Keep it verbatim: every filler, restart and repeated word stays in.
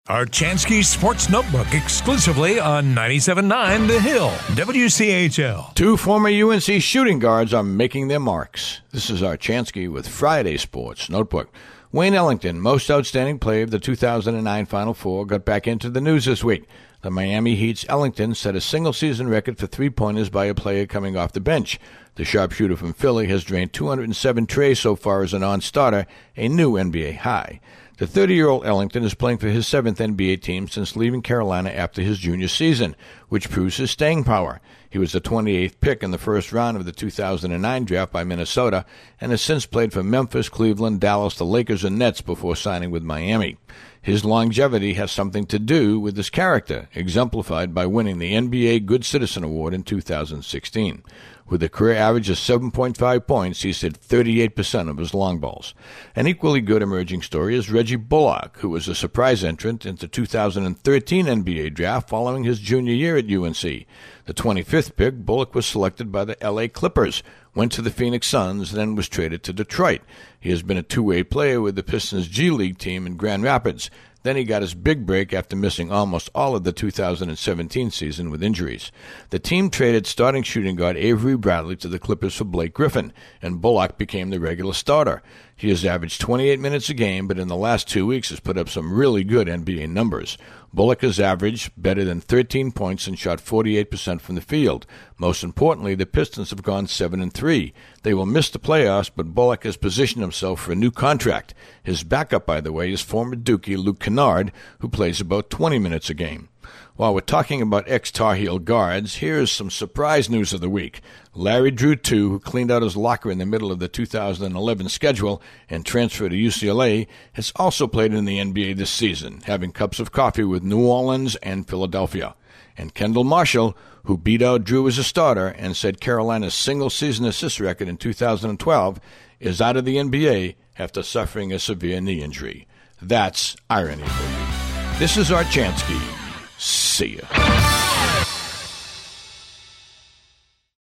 Archansky Sports Notebook exclusively on ninety-seven point nine The Hill, W C H L. Two former U N C shooting guards are making their marks. This is Archansky with Friday Sports Notebook. Wayne Ellington, most outstanding player of the two thousand nine Final Four, got back into the news this week. The Miami Heat's Ellington set a single-season record for three-pointers by a player coming off the bench. The sharpshooter from Philly has drained two hundred seven trays so far as a non-starter, a new N B A high. The thirty-year-old Ellington is playing for his seventh N B A team since leaving Carolina after his junior season, which proves his staying power. He was the twenty-eighth pick in the first round of the two thousand nine draft by Minnesota and has since played for Memphis, Cleveland, Dallas, the Lakers, and Nets before signing with Miami. His longevity has something to do with his character, exemplified by winning the N B A Good Citizen Award in two thousand sixteen. With a career average of seven point five points, he's hit thirty-eight percent of his long balls. An equally good emerging story is Reggie Bullock, who was a surprise entrant into the two thousand thirteen N B A draft following his junior year at U N C. The twenty-fifth pick, Bullock was selected by the L A Clippers, went to the Phoenix Suns, and then was traded to Detroit. He has been a two-way player with the Pistons G League team in Grand Rapids. Then he got his big break after missing almost all of the two thousand seventeen season with injuries. The team traded starting shooting guard Avery Bradley to the Clippers for Blake Griffin, and Bullock became the regular starter. He has averaged twenty-eight minutes a game, but in the last two weeks has put up some really good N B A numbers. Bullock has averaged better than thirteen points and shot forty-eight percent from the field. Most importantly, the Pistons have gone seven and three. They will miss the playoffs, but Bullock has positioned himself for a new contract. His backup, by the way, is former Dookie Luke Kennard, who plays about twenty minutes a game. While we're talking about ex-Tar Heel guards, here's some surprise news of the week. Larry Drew the second, who cleaned out his locker in the middle of the two thousand eleven schedule and transferred to U C L A, has also played in the N B A this season, having cups of coffee with New Orleans and Philadelphia. And Kendall Marshall, who beat out Drew as a starter and set Carolina's single-season assist record in two thousand twelve, is out of the N B A after suffering a severe knee injury. That's irony for you. This is Archansky. See ya.